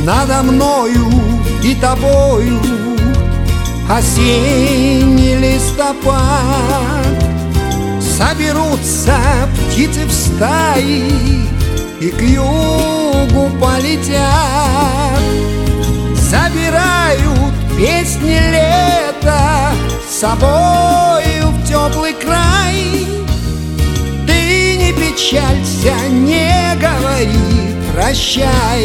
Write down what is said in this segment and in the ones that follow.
Надо мною и тобою осенний листопад. Соберутся птицы в стаи и к югу полетят. Забирают песни лета с собою в теплый край. Ты не печалься, не говори прощай.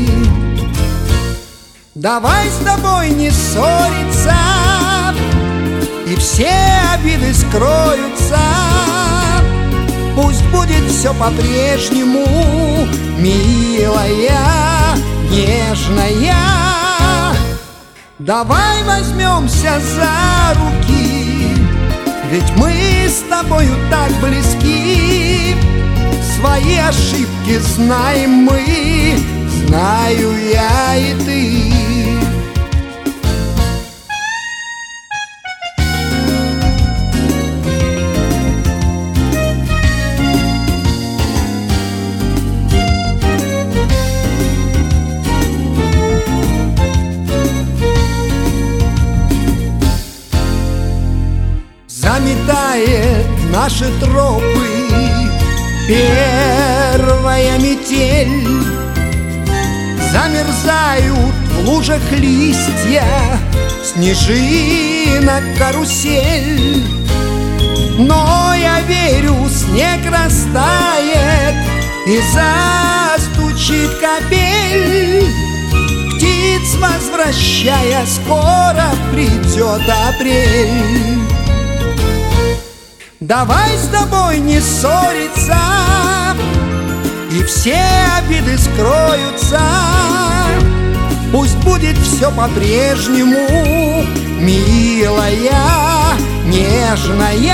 Давай с тобой не ссориться, и все обиды скроются. Пусть будет все по-прежнему, милая, нежная. Давай возьмемся за руки, ведь мы с тобою так близки. Свои ошибки знаем мы, знаю я и ты. Заметает наши тропы первая метель. Замерзают в лужах листья, снежинок карусель. Но я верю, снег растает и застучит капель. Птиц возвращая, скоро придет апрель. Давай с тобой не ссориться, и все обиды скроются. Пусть будет все по-прежнему, милая, нежная.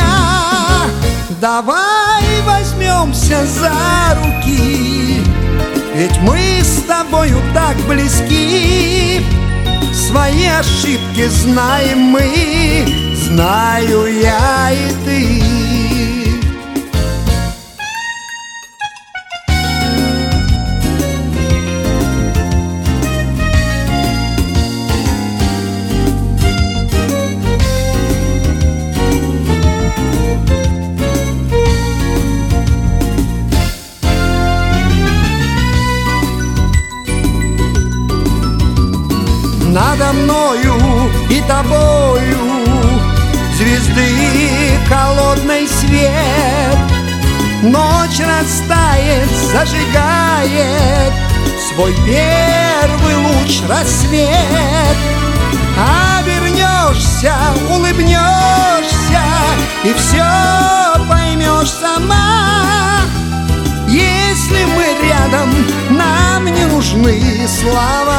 Давай возьмемся за руки, ведь мы с тобою так близки. Свои ошибки знаем мы, знаю я и ты. Надо мною и тобою звезды холодный свет. Ночь растает, зажигает свой первый луч рассвет. Обернешься, улыбнешься и все поймешь сама. Если мы рядом, нам не нужны слова.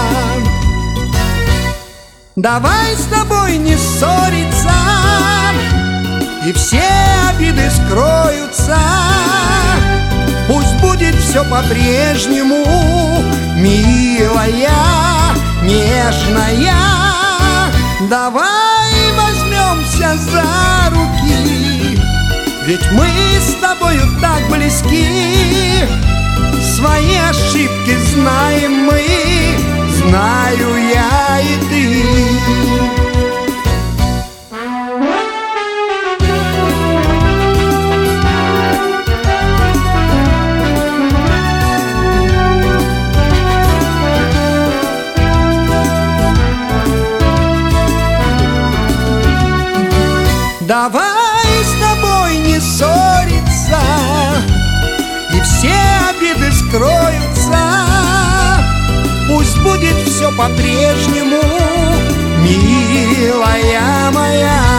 Давай с тобой не ссориться, и все обиды скроются. Пусть будет все по-прежнему, милая, нежная. Давай возьмемся за руки, ведь мы с тобою так близки. Свои ошибки знаем мы, знаю я и ты. Давай с тобой не ссориться, и все обиды скроются. Пусть будет все по-прежнему, милая моя.